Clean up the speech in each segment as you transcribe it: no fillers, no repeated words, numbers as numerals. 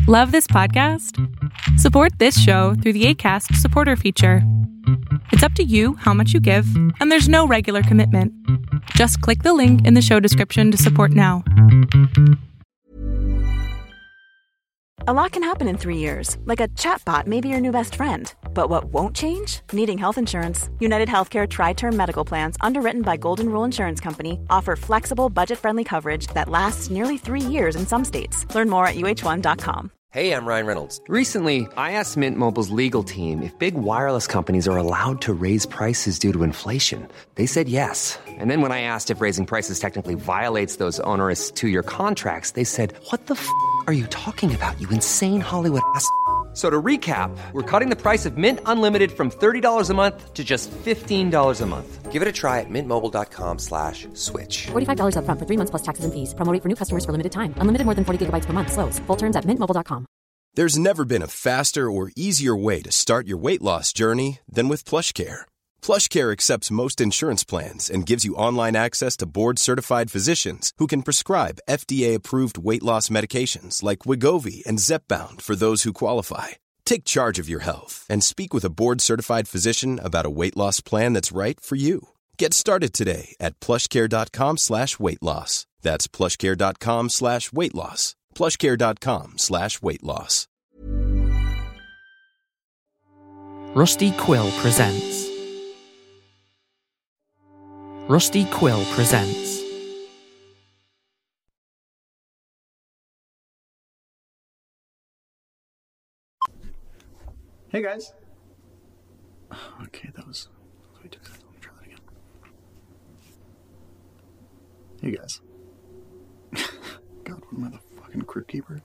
Love this podcast? Support this show through the Acast supporter feature. It's up to you how much you give, and there's no regular commitment. Just click the link in the show description to support now. A lot can happen in 3 years, like a chatbot may be your new best friend. But what won't change? Needing health insurance. United Healthcare Tri-Term Medical Plans, underwritten by Golden Rule Insurance Company, offer flexible, budget-friendly coverage that lasts nearly 3 years in some states. Learn more at uh1.com. Hey, I'm Ryan Reynolds. Recently, I asked Mint Mobile's legal team if big wireless companies are allowed to raise prices due to inflation. They said yes. And then when I asked if raising prices technically violates those onerous 2-year contracts, they said, "What the f*** are you talking about, you insane Hollywood ass?" So to recap, we're cutting the price of Mint Unlimited from $30 a month to just $15 a month. Give it a try at mintmobile.com/switch. $45 up front for 3 months plus taxes and fees. Promo rate for new customers for limited time. Unlimited more than 40 gigabytes per month. Slows full terms at mintmobile.com. There's never been a faster or easier way to start your weight loss journey than with PlushCare. PlushCare accepts most insurance plans and gives you online access to board-certified physicians who can prescribe FDA-approved weight loss medications like Wegovy and Zepbound for those who qualify. Take charge of your health and speak with a board-certified physician about a weight loss plan that's right for you. Get started today at plushcare.com/weight loss. That's plushcare.com/weight loss. plushcare.com/weight loss. Rusty Quill presents. Rusty Quill presents. Hey guys. Okay, that was way too fast. Let me try that again. Hey guys. God, what am I, the fucking crypt keeper?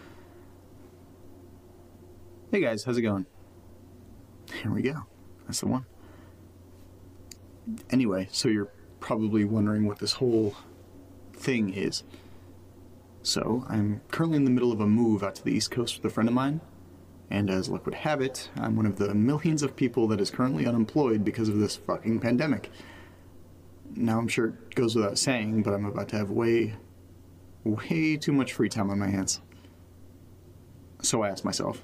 Hey guys, how's it going? Here we go. That's the one. Anyway, so you're probably wondering what this whole thing is. So, I'm currently in the middle of a move out to the East Coast with a friend of mine, and as luck would have it, I'm one of the millions of people that is currently unemployed because of this fucking pandemic. Now, I'm sure it goes without saying, but I'm about to have way too much free time on my hands. So I asked myself,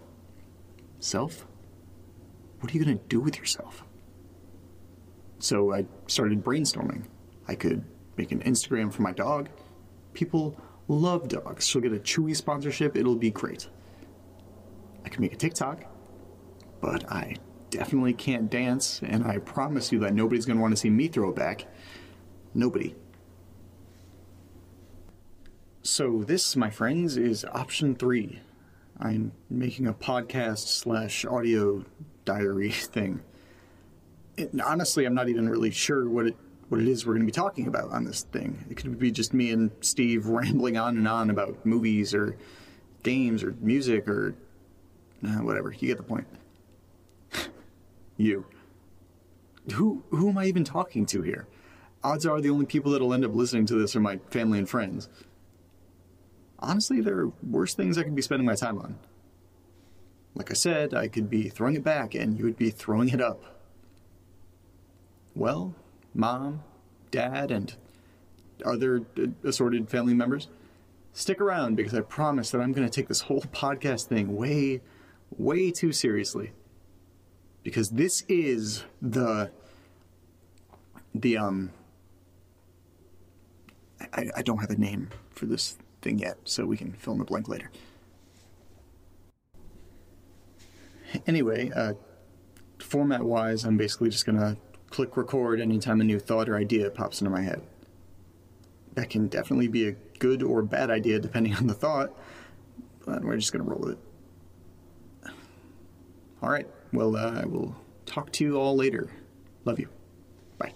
what are you gonna do with yourself? So I started brainstorming. I could make an Instagram for my dog. People love dogs. She'll get a Chewy sponsorship. It'll be great. I could make a TikTok, but I definitely can't dance, and I promise you that nobody's gonna want to see me throw it back. Nobody. So this, my friends, is option 3. I'm making a podcast/audio diary thing. Honestly, I'm not even really sure what it is we're going to be talking about on this thing. It could be just me and Steve rambling on and on about movies or games or music or whatever. You get the point. You. Who am I even talking to here? Odds are the only people that'll end up listening to this are my family and friends. Honestly, there are worse things I could be spending my time on. Like I said, I could be throwing it back and you would be throwing it up. Well, Mom, Dad, and other assorted family members, stick around because I promise that I'm going to take this whole podcast thing way too seriously. Because this is I don't have a name for this thing yet, so we can fill in the blank later. Anyway, format-wise, I'm basically just going to click record anytime a new thought or idea pops into my head. That can definitely be a good or bad idea depending on the thought, but we're just going to roll with it. All right, well, I will talk to you all later. Love you. Bye.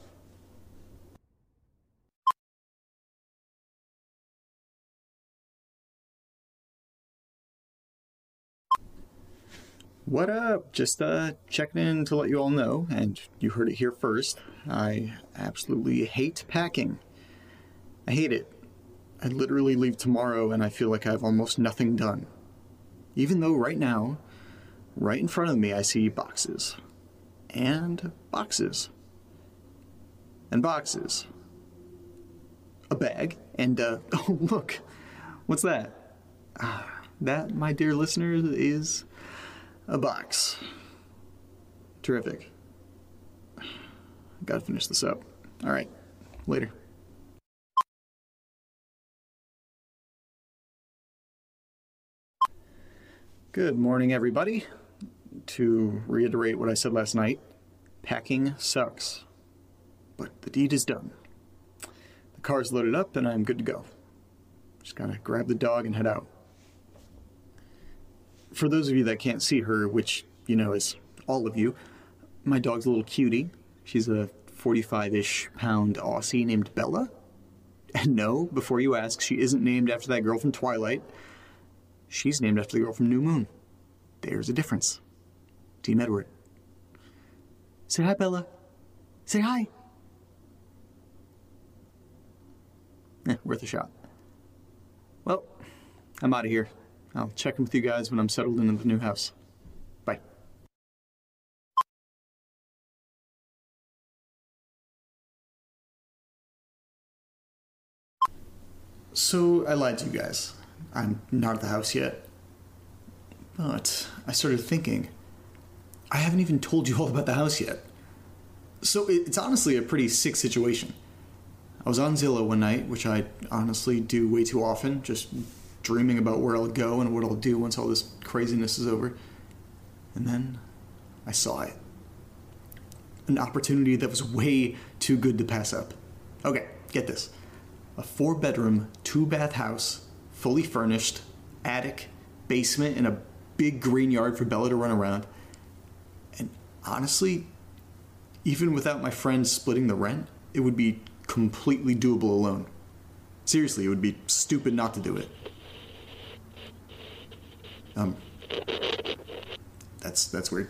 What up? Just checking in to let you all know, and you heard it here first, I absolutely hate packing. I hate it. I literally leave tomorrow and I feel like I have almost nothing done. Even though right now, right in front of me, I see boxes. And boxes. And boxes. A bag. And, oh look, what's that? that, my dear listeners, is a box. Terrific. Gotta finish this up. All right, later. Good morning, everybody. To reiterate what I said last night, packing sucks, but the deed is done. The car's loaded up and I'm good to go. Just gotta grab the dog and head out. For those of you that can't see her, which you know is all of you, my dog's a little cutie. She's a 45-ish pound Aussie named Bella. And no, before you ask, she isn't named after that girl from Twilight. She's named after the girl from New Moon. There's a difference. Team Edward. Say hi, Bella. Say hi. Worth a shot. Well, I'm out of here. I'll check in with you guys when I'm settled into the new house. Bye. So I lied to you guys. I'm not at the house yet. But I started thinking, I haven't even told you all about the house yet. So it's honestly a pretty sick situation. I was on Zillow one night, which I honestly do way too often, just dreaming about where I'll go and what I'll do once all this craziness is over. And then I saw it. An opportunity that was way too good to pass up. Okay, get this. A 4-bedroom, 2-bath house, fully furnished, attic, basement, and a big green yard for Bella to run around. And honestly, even without my friends splitting the rent, it would be completely doable alone. Seriously, it would be stupid not to do it. That's weird.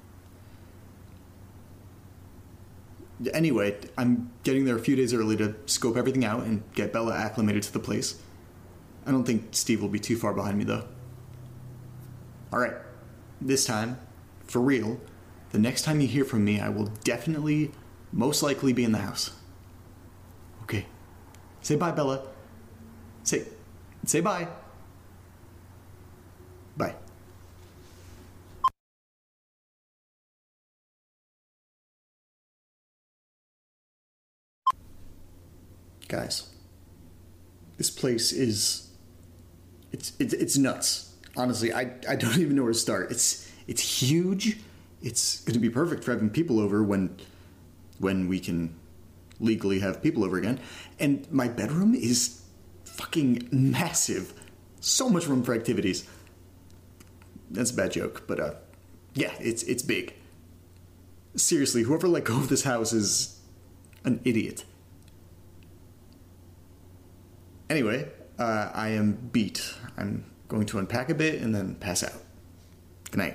Anyway, I'm getting there a few days early to scope everything out and get Bella acclimated to the place. I don't think Steve will be too far behind me, though. Alright, this time, for real, the next time you hear from me, I will definitely, most likely be in the house. Okay. Say bye, Bella. Say bye. Bye. Guys, this place is, it's nuts. Honestly, I don't even know where to start. It's huge. It's going to be perfect for having people over when we can legally have people over again. And my bedroom is fucking massive. So much room for activities. That's a bad joke, but yeah, it's big. Seriously, whoever let go of this house is an idiot. Anyway, I am beat. I'm going to unpack a bit and then pass out. Good night.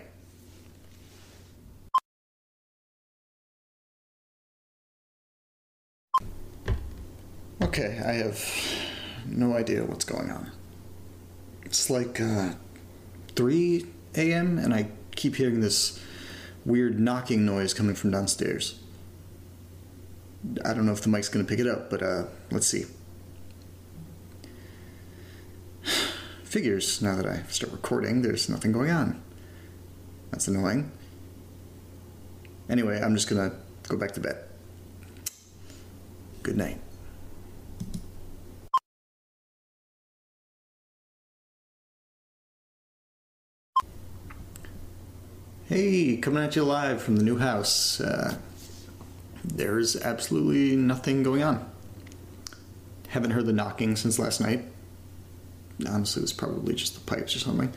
Okay, I have no idea what's going on. It's like 3 a.m. and I keep hearing this weird knocking noise coming from downstairs. I don't know if the mic's going to pick it up, but let's see. Figures, now that I start recording, there's nothing going on. That's annoying. Anyway, I'm just gonna go back to bed. Good night. Hey, coming at you live from the new house. There's absolutely nothing going on. Haven't heard the knocking since last night. Honestly, it was probably just the pipes or something.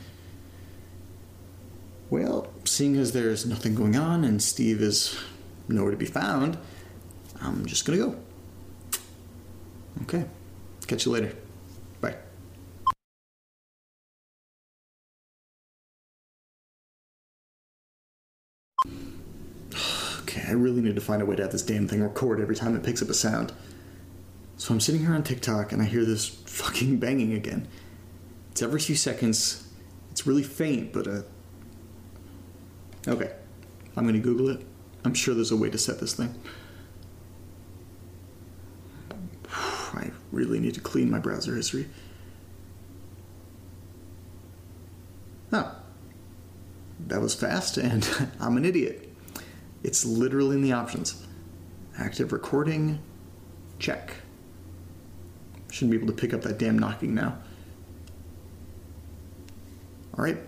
Well, seeing as there's nothing going on and Steve is nowhere to be found, I'm just gonna go. Okay. Catch you later. Bye. Okay, I really need to find a way to have this damn thing record every time it picks up a sound. So I'm sitting here on TikTok and I hear this fucking banging again. It's every few seconds. It's really faint, but okay. I'm gonna Google it. I'm sure there's a way to set this thing. I really need to clean my browser history. that was fast, and I'm an idiot. It's literally in the options. Active recording, check. Shouldn't be able to pick up that damn knocking now. All right.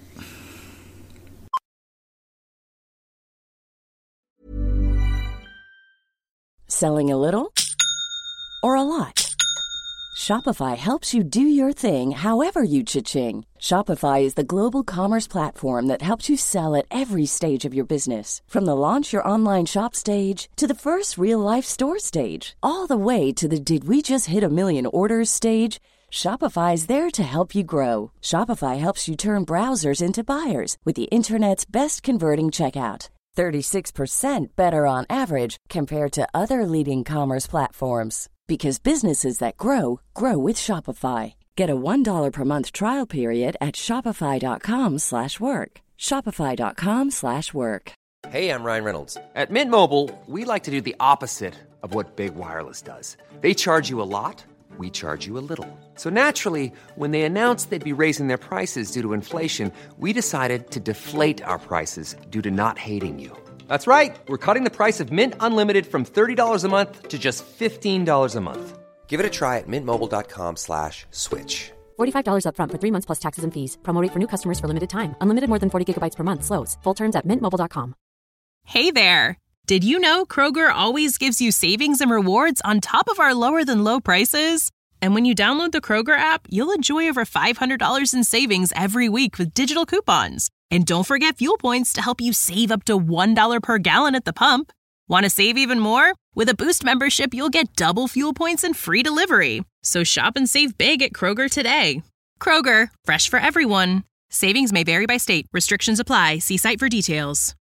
Selling a little or a lot? Shopify helps you do your thing however you cha-ching. Shopify is the global commerce platform that helps you sell at every stage of your business. From the launch your online shop stage to the first real-life store stage, all the way to the did we just hit a million orders stage. Shopify is there to help you grow. Shopify helps you turn browsers into buyers with the internet's best converting checkout. 36% better on average compared to other leading commerce platforms. Because businesses that grow, grow with Shopify. Get a $1 per month trial period at shopify.com/work. Shopify.com/work. Hey, I'm Ryan Reynolds. At Mint Mobile, we like to do the opposite of what Big Wireless does. They charge you a lot, we charge you a little. So naturally, when they announced they'd be raising their prices due to inflation, we decided to deflate our prices due to not hating you. That's right. We're cutting the price of Mint Unlimited from $30 a month to just $15 a month. Give it a try at mintmobile.com/switch. $45 up front for 3 months plus taxes and fees. Promo rate for new customers for limited time. Unlimited more than 40 gigabytes per month slows. Full terms at mintmobile.com. Hey there. Did you know Kroger always gives you savings and rewards on top of our lower than low prices? And when you download the Kroger app, you'll enjoy over $500 in savings every week with digital coupons. And don't forget fuel points to help you save up to $1 per gallon at the pump. Want to save even more? With a Boost membership, you'll get double fuel points and free delivery. So shop and save big at Kroger today. Kroger, fresh for everyone. Savings may vary by state. Restrictions apply. See site for details.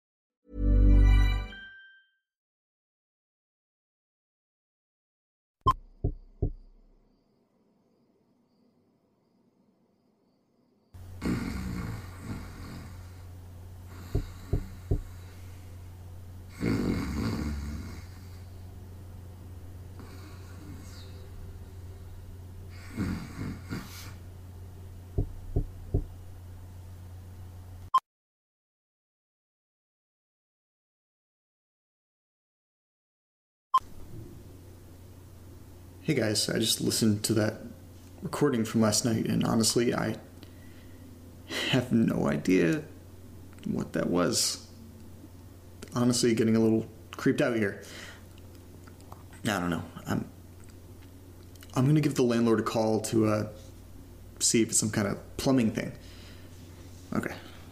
Hey guys, I just listened to that recording from last night, and honestly, I have no idea what that was. Honestly, getting a little creeped out here. I don't know. I'm gonna give the landlord a call to see if it's some kind of plumbing thing. Okay.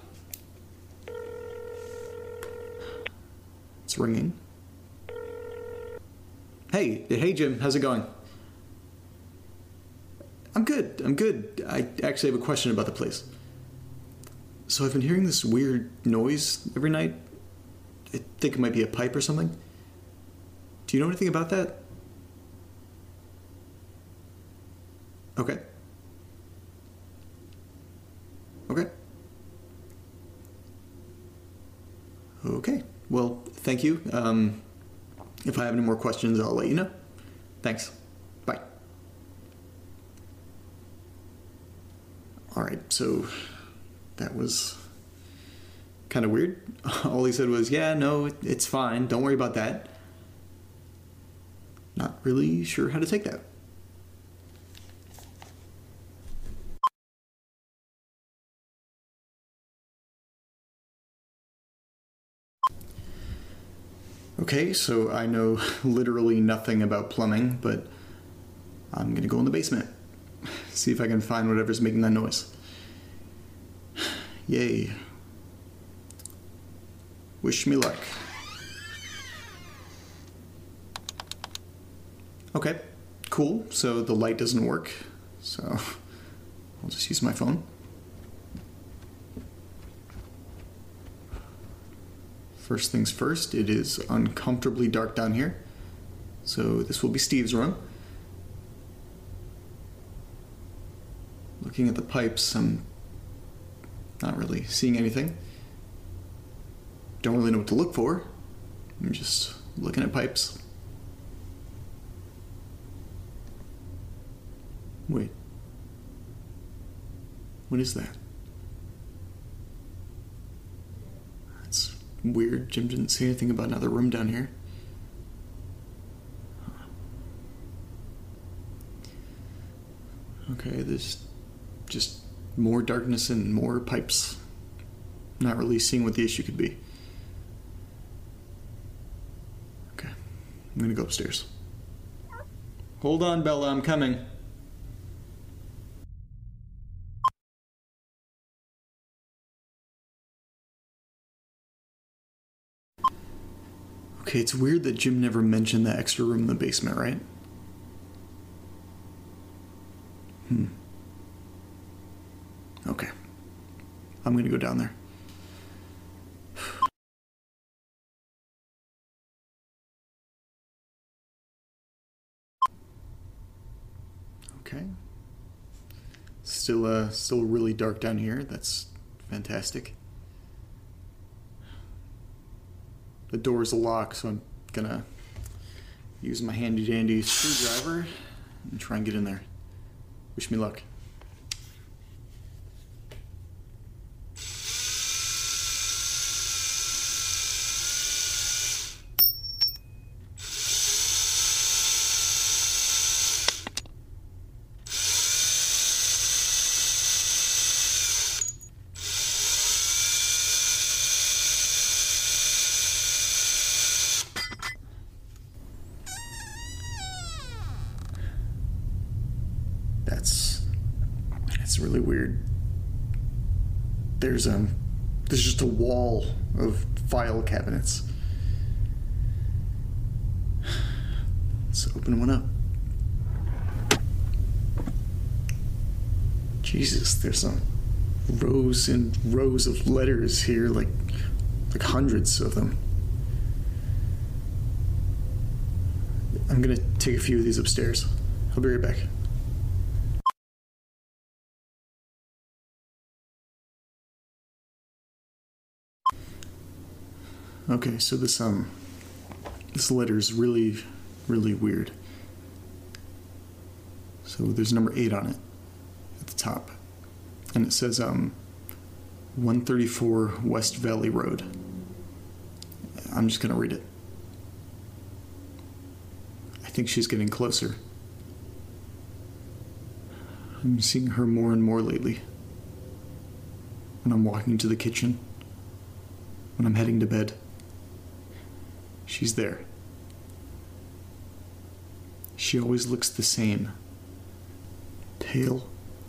It's ringing. Hey Jim, how's it going? I'm good. I actually have a question about the place. So I've been hearing this weird noise every night. I think it might be a pipe or something. Do you know anything about that? Okay. Okay. Well, thank you. If I have any more questions, I'll let you know. Thanks. Bye. All right, so that was kind of weird. All he said was, yeah, no, it's fine. Don't worry about that. Not really sure how to take that. Okay, so I know literally nothing about plumbing, but I'm going to go in the basement. See if I can find whatever's making that noise. Yay. Wish me luck. Okay, cool. So the light doesn't work, so I'll just use my phone. First things first, it is uncomfortably dark down here. So this will be Steve's room. Looking at the pipes, I'm not really seeing anything. Don't really know what to look for. I'm just looking at pipes. Wait. What is that? weird. Jim didn't say anything about another room down here. Okay, there's just more darkness and more pipes. Not really seeing what the issue could be. Okay, I'm gonna go upstairs. Hold on, Bella, I'm coming. Okay, it's weird that Jim never mentioned the extra room in the basement, right? Okay. I'm gonna go down there. Okay. Still really dark down here. That's fantastic. The door's a lock, so I'm gonna use my handy dandy screwdriver and try and get in there. Wish me luck. That's really weird. There's just a wall of file cabinets. Let's open one up. Jesus, there's some rows and rows of letters here, like hundreds of them. I'm gonna take a few of these upstairs. I'll be right back. Okay, so this letter is really, really weird. So there's number 8 on it at the top. And it says 134 West Valley Road. I'm just gonna read it. I think she's getting closer. I'm seeing her more and more lately. When I'm walking to the kitchen, when I'm heading to bed. She's there. She always looks the same. Pale.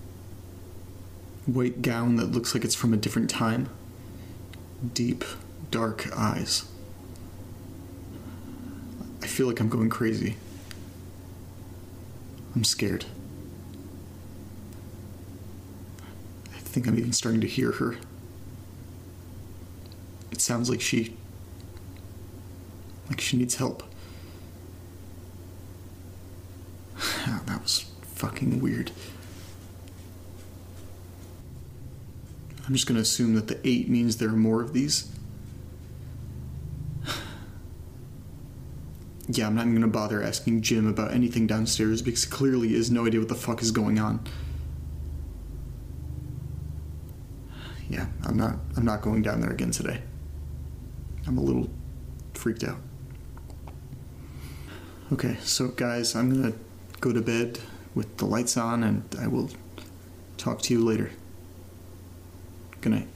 White gown that looks like it's from a different time. Deep, dark eyes. I feel like I'm going crazy. I'm scared. I think I'm even starting to hear her. It sounds like she needs help. That was fucking weird. I'm just gonna assume that the 8 means there are more of these. Yeah, I'm not even gonna bother asking Jim about anything downstairs because clearly he has no idea what the fuck is going on. Yeah, I'm not going down there again today. I'm a little freaked out. Okay, so guys, I'm gonna go to bed with the lights on and I will talk to you later. Good night.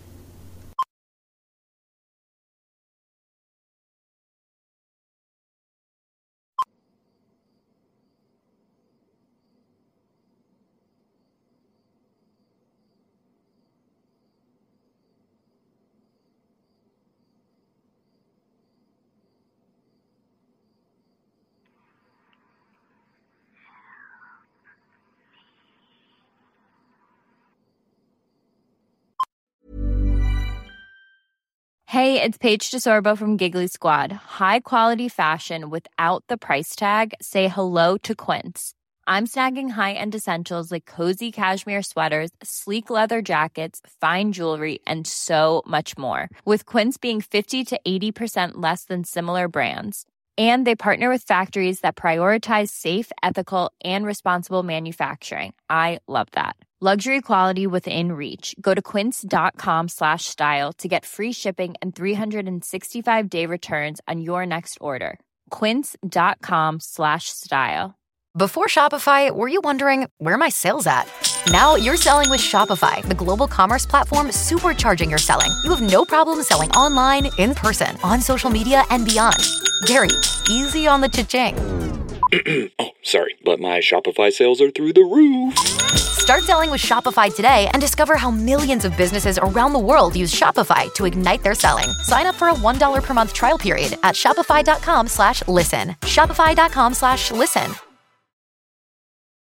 Hey, it's Paige DeSorbo from Giggly Squad. High quality fashion without the price tag. Say hello to Quince. I'm snagging high-end essentials like cozy cashmere sweaters, sleek leather jackets, fine jewelry, and so much more. With Quince being 50 to 80% less than similar brands. And they partner with factories that prioritize safe, ethical, and responsible manufacturing. I love that. Luxury quality within reach. Go to quince.com/style to get free shipping and 365-day returns on your next order. Quince.com/style. Before Shopify, were you wondering, where are my sales at? Now you're selling with Shopify, the global commerce platform supercharging your selling. You have no problem selling online, in person, on social media, and beyond. Gary, easy on the cha-ching. Oh, sorry, but my Shopify sales are through the roof. Start selling with Shopify today and discover how millions of businesses around the world use Shopify to ignite their selling. Sign up for a $1 per month trial period at shopify.com/listen. Shopify.com/listen.